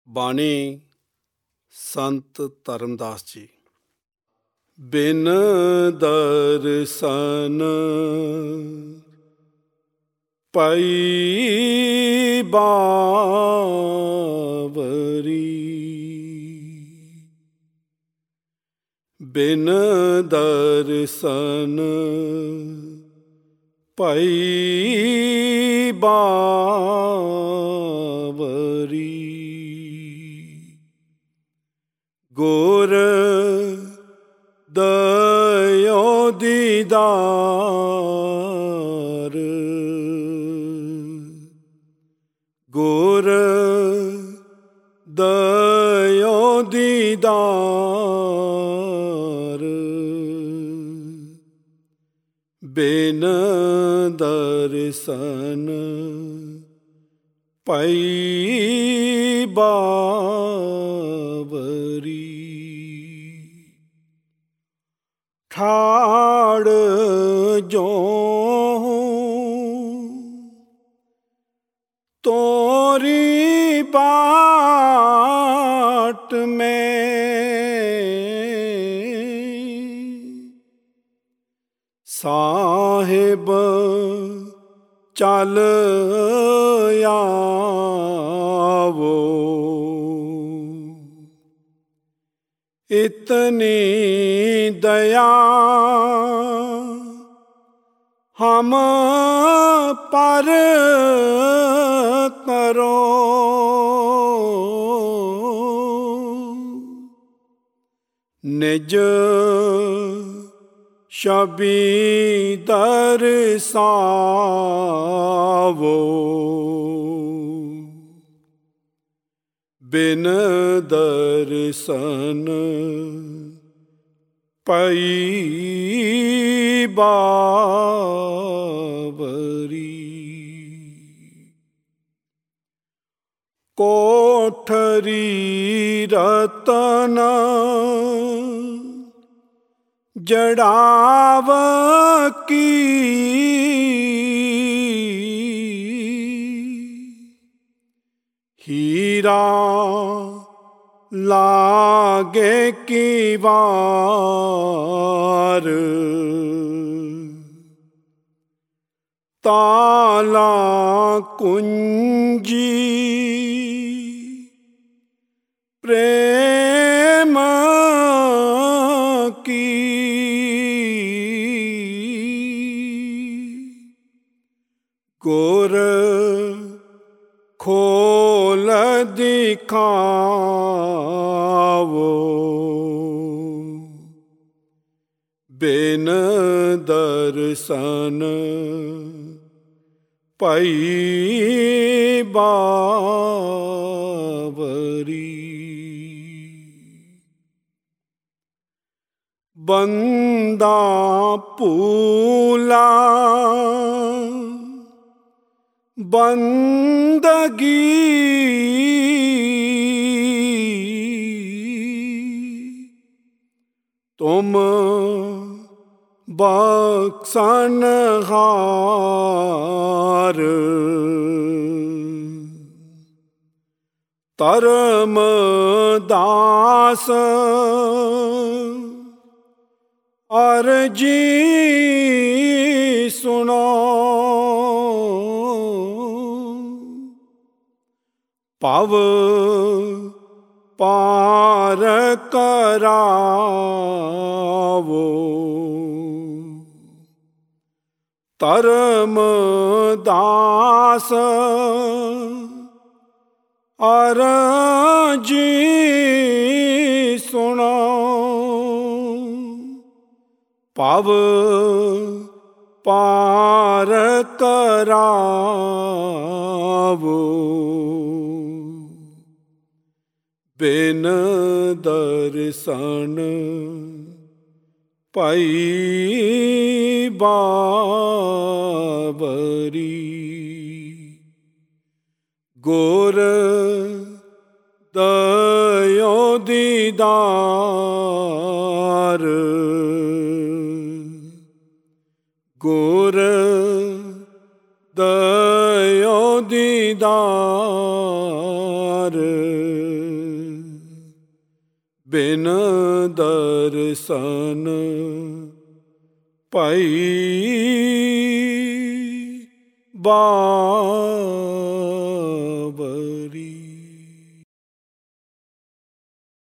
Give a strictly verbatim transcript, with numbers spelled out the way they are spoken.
ਬਾਣੀ ਸੰਤ ਧਰਮਦਾਸ ਜੀ। ਬਿਨ ਦਰਸ਼ਨ ਪਈ ਬਾਵਰੀ, ਬਿਨ ਦਰਸ਼ਨ ਪਈ ਬਾਵਰੀ। ਗੁਰ ਦਇਓ ਦੀਦਾਰ, ਗੁਰ ਦਇਓ ਦੀਦਾਰ। ਬਿਨ ਦਰਸ਼ਨ ਪਈ ਬਾਵਰੀ। ਠਾੜ ਜੋ ਤੋਰੀ बाट में, साहिब चल आवो। इतनी दया हम पर करो, निज छवि दरसावो। बिन दर्शन पई बावरी। कोठरी रतन जड़ाव की, हीरा लागे की वार। ताला कुंजी प्रेम की, गुर खोल दिखावो। बिन दर्शन पई बावरी। बंदा पूला बंदगी, तुम बख्शनहार। धर्मदास अर्जी सुनो, पव पार करावो। धर्मदास अर्जी सुनो, पव पार करावो। बिन दर्शन पई बावरी। गुर दइयो दीदार, गुर दइयो दीदार। ਬਿਨ ਦਰਸ਼ਨ ਭਾਈ ਬਾਣੀ